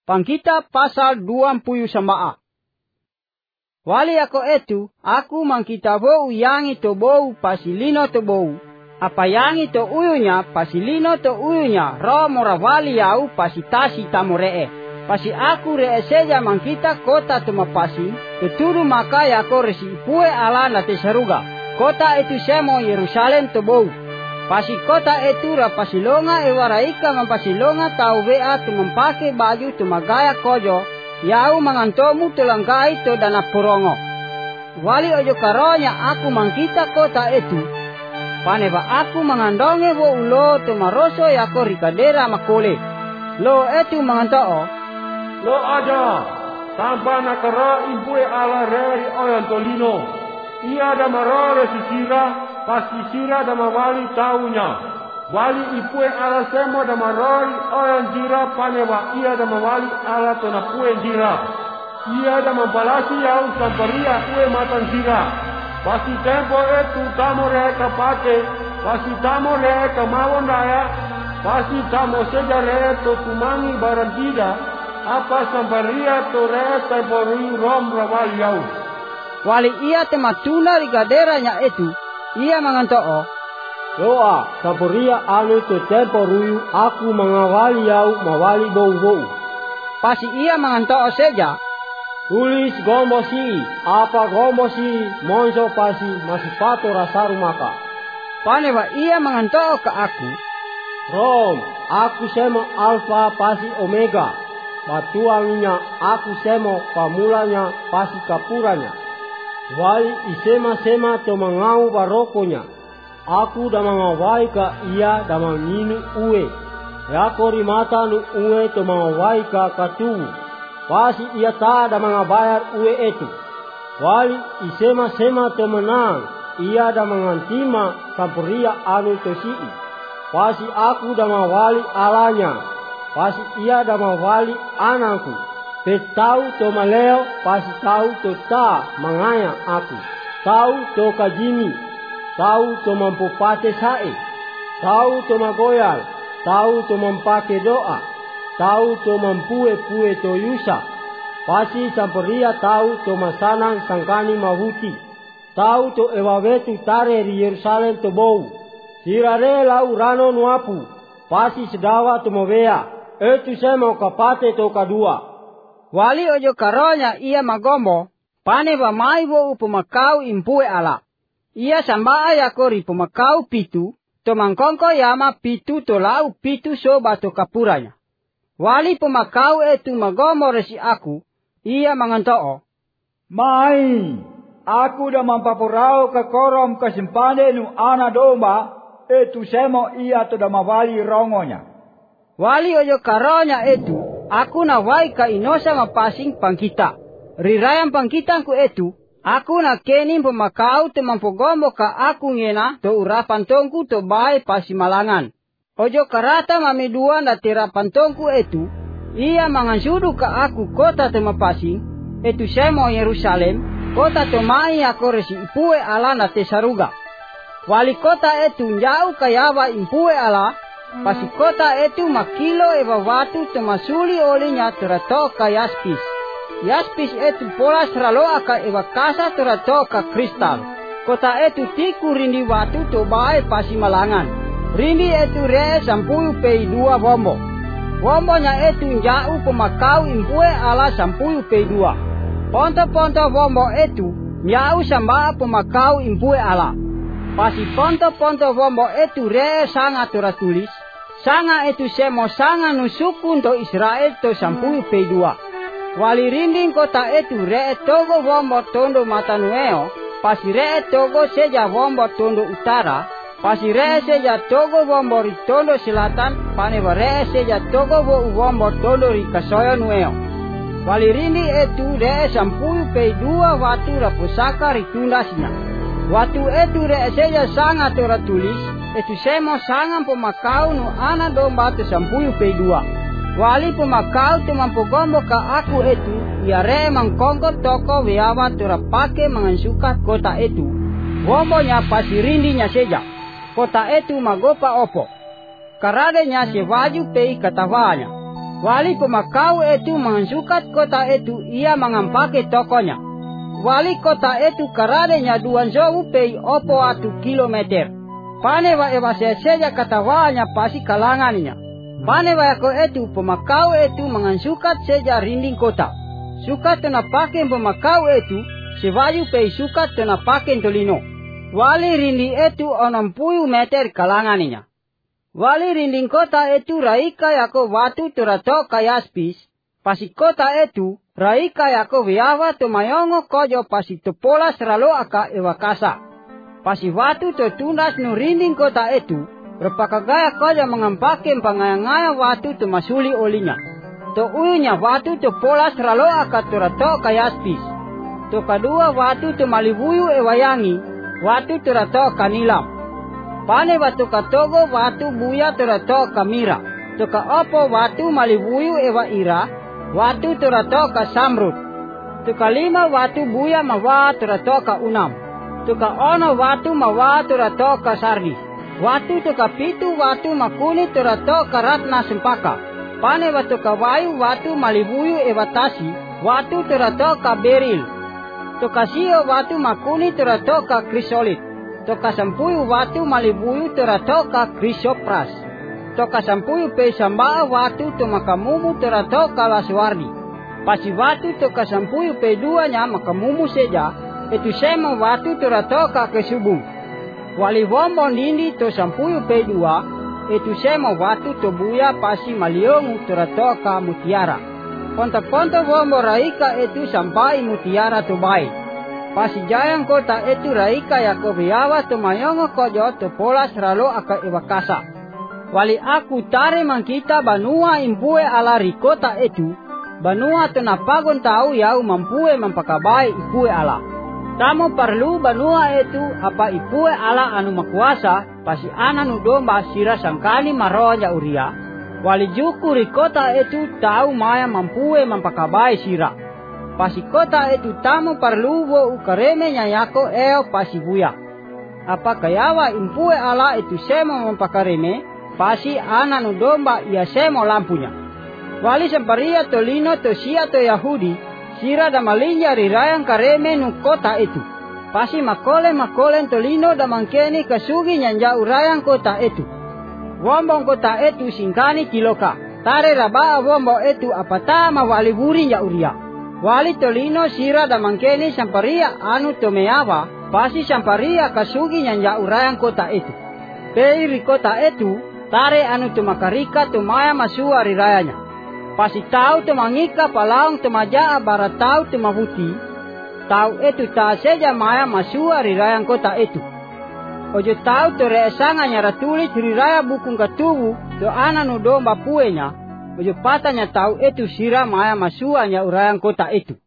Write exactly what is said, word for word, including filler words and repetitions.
Pangkita pasal dua puluh sambaa. Wali ako etu, aku mangkita bou yangi to bou pasilino to bou. Apa yangi to uyunya pasilino to uyunya ro mora wali yau pasitasi tamoree. Pasi aku ree seja mangkita kota tumapasi, tuturu maka yako resi ipue ala na tesaruga. Kota itu semo Yerusalem to bou. Pasi kota itu ra pasilonga ewaraika mampasilonga tau wea tumampake baju tumagaya kojo, yau mangantomu tulangkai to dana porongo. Wali ojo karonya aku mangkita kota itu. Paneba aku mangandonge wo ulo tumaroso yako rikadera makole. Lo itu mangantoo. Lo aja, tanpa nakara impue ala reri oyan tolino. Ia da marore sisira, pasti sira da mawali taunya. Wali ipue ala semo da marori oyan jira paneva ia da mawali ala tonapue jira. Ia da mambalasi yau samparia ue matan jira. Pasti tempo itu tamo reka pake, pasti tamo reka mawon raya, pasti tamo seja reto tumangi barandida, apa samparia to reka boru rom rawali yau. Wali ia tematuna rigaderanya itu, ia mangantoo. Doa, samparia anu to tempo ruyu, aku mangawali yau mawali bau-bau. Pasti ia mangantoo seja. Tulis gombo si, apa gombo si, monso pasi masipato rasaru maka. Paneva ia mangantoo ke aku. Rom, aku semo alfa pasi omega. Batuanginya aku semo pamulanya pasi kapuranya. Wali isema-sema to mangau barokonya. Aku da mangawai ka ia da mangini ue. Yakori mata nu ue to mangawai ka katu. Pasi ia ta da mangabayar ue itu. Wali isema-sema to menang. Ia da mangantima sampuria anu to sii. Pasi aku da mawali alanya. Pasi ia da mawali anakku. Petau to maleo pasi tau to ta mangaya aku. Tau to kajini. Tau to mampupate sae. Tau to magoyal. Tau to mampake doa. Tau to mampue-pue to yusa. Pasi samperia tau to masanang sangkani mahuti. Tau to ewawetu tare di Yerusalem to bou. Sirare lau rano nuapu. Pasi sedawa to mawea. Etu semo kapate to kadua. Wali ojo karonya ia magombo. Paneba maibo upumakau impue ala. Ia sambaa yakori pumakau pitu. To mangkongko yama pitu to lau pitu soba to kapuranya. Wali pumakau etu magombo resi aku. Ia mangantoo. Mai, aku da mampapurau ke korom kesimpane nu ana domba. Etu semo ia to da mawali rongonya. Wali ojo karonya etu. Aku na wai ka inosa mapasing pangkita. Rirayang pangkitangku etu. Aku na kenin pemakau te mampogombo ka aku ngena to urapan tongku to bae pasimalangan. Ojo karata mamiduan da terapan tongku etu. Ia mangansudu ka aku kota te mapasing. Etu semo Yerusalem. Kota to mai ako resi ipue ala na tesaruga. Wali kota etu njau kayawa impue ala. Pasi kota itu makilo eva watu temasuli olinya teratoka yaspis. Yaspis itu pola seraloa ka eva kasa teratoka kristal. Kota itu tiku rindi watu to bae pasi malangan. Rindi itu re sampulu pei dua wombo. Wombonya itu njau pemakau impue ala sampulu pei dua. Ponto-ponto wombo itu njau samba pemakau impue ala. Pasi ponto-ponto wombo itu re sangat teratulis. Sanga itu semo sanga nusuku untuk Israel to sampulu pei dua. Wali rinding kota itu re togo wombo tondo matanueo. Pasi re togo seja wombo tondo utara. Pasi re seja togo wombo ritondo selatan. Paneba re seja togo wombo tondo rikasoyo nueo. Wali rinding itu re sampulu pei dua watu rapusaka ritundasnya. Watu itu re seja sanga teratulis. Itu semo sangan pemakau nu ana domba tu sampulu pei dua. Wali pemakau tu mampogombo ka aku itu. Ia re mangkongko toko wiawa tu rapake mangansuka kota itu. Wombonya pasi rindinya seja. Kota itu magopa opo. Karadenya sewaju pei katawanya. Wali pemakau itu mensukat kota itu, ia mengampake tokonya. Wali kota itu karadenya duan jauh pei opo atu kilometer. Pane wa ewa seja katawanya pasi kalangannya. Pane wa yako itu pemakau itu mengansukat seja rinding kota. Sukat tena paken pemakau itu, sewayu pei sukat tena paken tolino. Wali rinding itu enam puluh meter kalangannya. Wali rinding kota itu raika yako watu turato kayaspis, pasi kota itu raika yako viawa to mayongo kojo pasi topolas ralo aka ewakasa. Pasi watu to tunas no rinding kota itu, repakagaya kojo mengampakin pangaya-ngaya watu to masuli olinya. To uyunya watu to polas ralo aka turato kayaspis. To kadua watu to malibuyu ewayangi, watu turato kanilam. Pane watu katogo watu buya turato kamira. Tuka opo watu malibuyu ewa ira, watu turato ka samrut. Tuka lima watu buya mawa turato ka unam. Tuka ono watu mawa turato ka sardis. Watu tuka pitu watu makuni turato ka ratna sempaka. Pane watu ka wayu watu malibuyu ewa tasi, watu turato ka beril. Tuka sio watu makuni turato ka krisolit. Toka sampuyu watu malibuyu teratoka krisopras. Toka sampuyu pe sambaa watu to makamumu teratoka laswardi. Pasi watu toka sampuyu pe duanya makamumu seja, itu sema watu teratoka kesubung. Wali wombo nindi to sampuyu pe dua, itu sema watu to buya pasi maliongu teratoka mutiara. Ponta-ponta wombo raika itu sampai mutiara to bai. Pasi jayang kota itu raika yako viawa to mayongo kojo to polas ralo aka iwakasa. Wali aku tare mangkita banua impue ala rikota itu, banua to napagon tau yau mampue mampakabai ipue ala. Tamu perlu banua itu apa ipue ala anu makuasa, pasi ana nu domba sira sangkali maroja uria. Wali juku rikota itu tau maya mampue mampakabai sira. Pasi kota itu tamu perlu wo ukareme nyayako eo pasi buya. Apa kayawa impue ala itu semo mempakareme, pasi ana nu domba ia semo lampunya. Wali semparia tolino to sia to Yahudi, sira da malinja rirayang kareme nu kota itu. Pasi makole makole tolino da mangkeni kasugi nyanja urayang kota itu. Wombong kota itu singkani kiloka. Tare rabaa wombo itu apatama wali buri ya uria. Wali tolino sira da mangkeni samparia anu tomeawa, pasi samparia kasugi nyanja urayang kota itu. Peiri kota itu, tare anu tumakarika tumaya masua rirayanya. Pasi tau tumangika palaung tumajaa barat tau tumahuti, tau itu ta seja maya masua rirayang kota itu. Ojo tau to reesanga nyara tulis riraya bukung katubu, to ananu domba puenya, ojo patanya tau itu sira maya masuanya urayang kota itu.